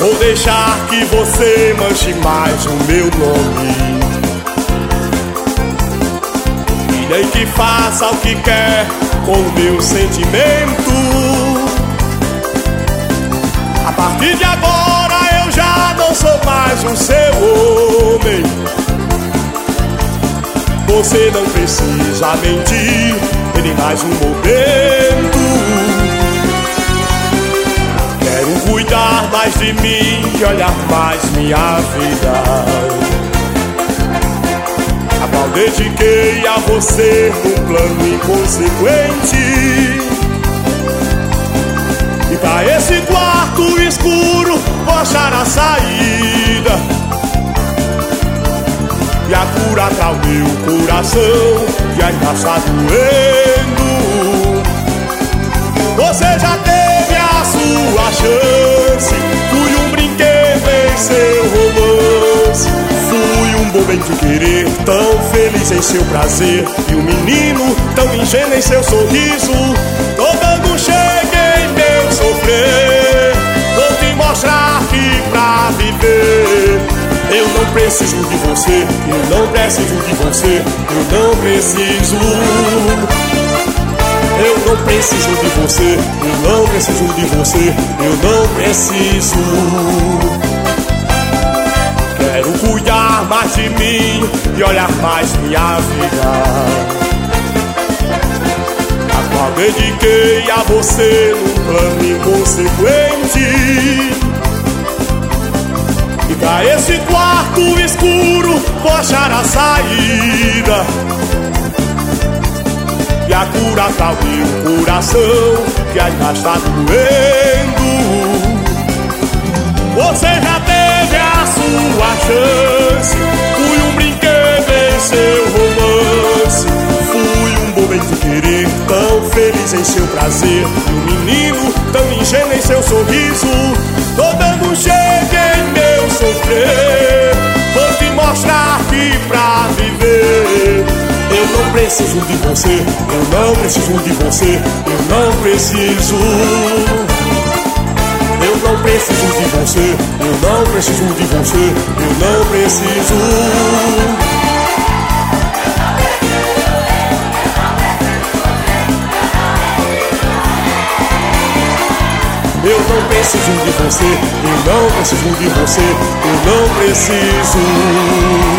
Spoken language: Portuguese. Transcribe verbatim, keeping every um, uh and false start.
Vou deixar que você manche mais o meu nome, e nem que faça o que quer com o meu sentimento. A partir de agora eu já não sou mais o seu homem. Você não precisa mentir em mais um momento. Quero cuidar mais de mim e olhar mais minha vida, a qual dediquei a você num plano inconsequente. E pra esse quarto escuro vou achar a saída e a cura pra o meu coração que ainda está doendo. Você já teve a sua chance, fui um brinquedo em seu romance. Fui um bobo em te querer, tão feliz em seu prazer, e um menino tão ingênuo em seu sorriso. Tô dando chega em meu sofrer, vou te mostrar que pra viver eu não preciso de você, eu não preciso de você, eu não preciso. Eu não preciso de você, eu não preciso de você, eu não preciso. Quero cuidar mais de mim e olhar mais minha vida, a qual dediquei a você num plano inconsequente. E pra esse quarto escuro vou achar a saída e a cura pra o meu coração que ainda está doendo. Você já teve a sua chance, fui um brinquedo em seu romance. Fui um bobo em te querer, tão feliz em seu prazer, e um menino tão ingênuo em seu sorriso. Tô dando chega em meu sofrer, vou te mostrar que pra viver eu não preciso de você, eu não preciso de você, eu não preciso. Eu não preciso de você, eu não preciso de você, eu não preciso. Eu não preciso de você, eu não preciso de você, eu não preciso.